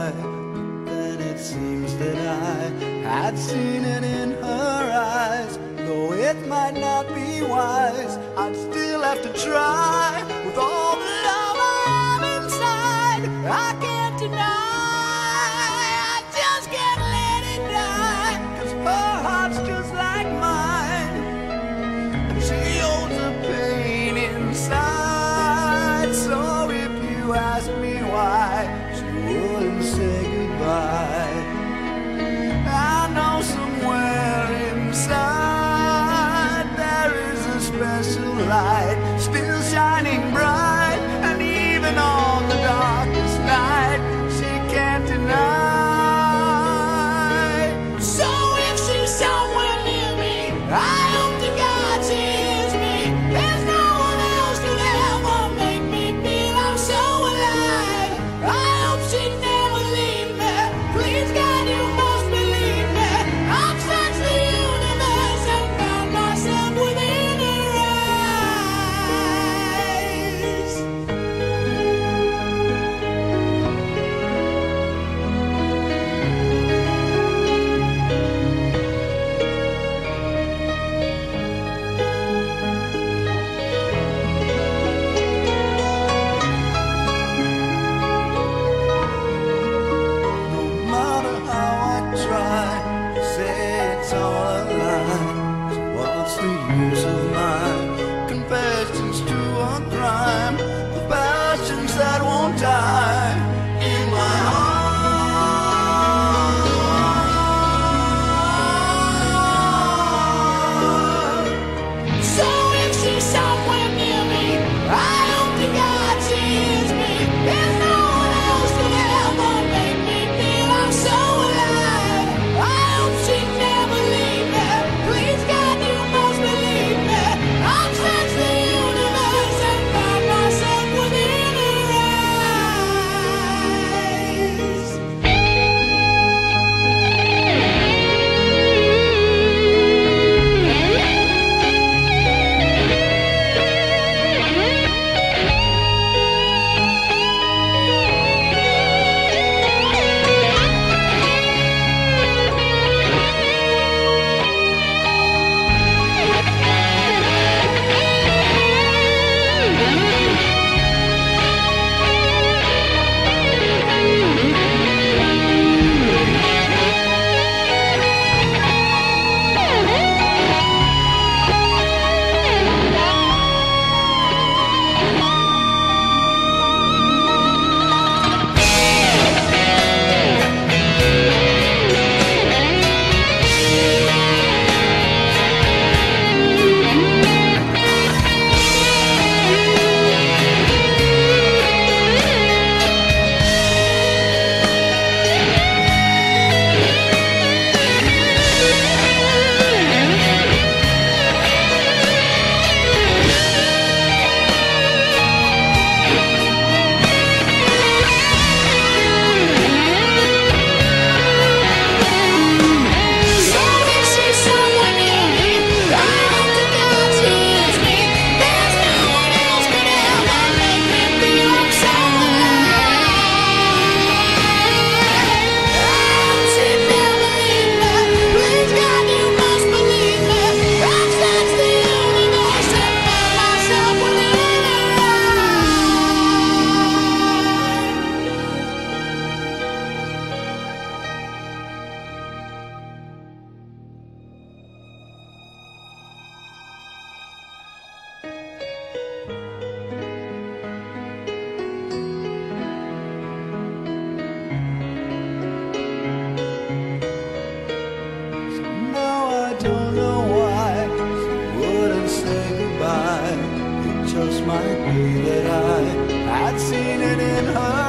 try. But then it seems that I had seen it in her eyes. Though it might not be wise, I'd still have to try. With all the love I have inside, I can't deny, I just can't let it die. 'Cause her heart's just like mine, and she holds the pain inside. So if you ask me why she wouldn't say goodbye, I know somewhere inside there is a special light still shining bright, and even on the darkest night she can't deny. So if she's somewhere near me, I hope to God she hears me. There's no one else could ever make me feel I'm so alive. I hope she never leave me. Please God, you must believe me. I've searched the universe and found myself within her eyes. No matter how I try to say it's all a lie, so what's the use of my confessions to a crime? The passions that won't die in my heart. So if she's somewhere near me, I hope to God she hears me. There's no one else could ever make me feel I'm so alive. I hope she never leave me. Please God, you must believe me. I've searched the universe and found myself within her eyes. Now I don't know why she wouldn't say goodbye. It just might be that I had seen it in her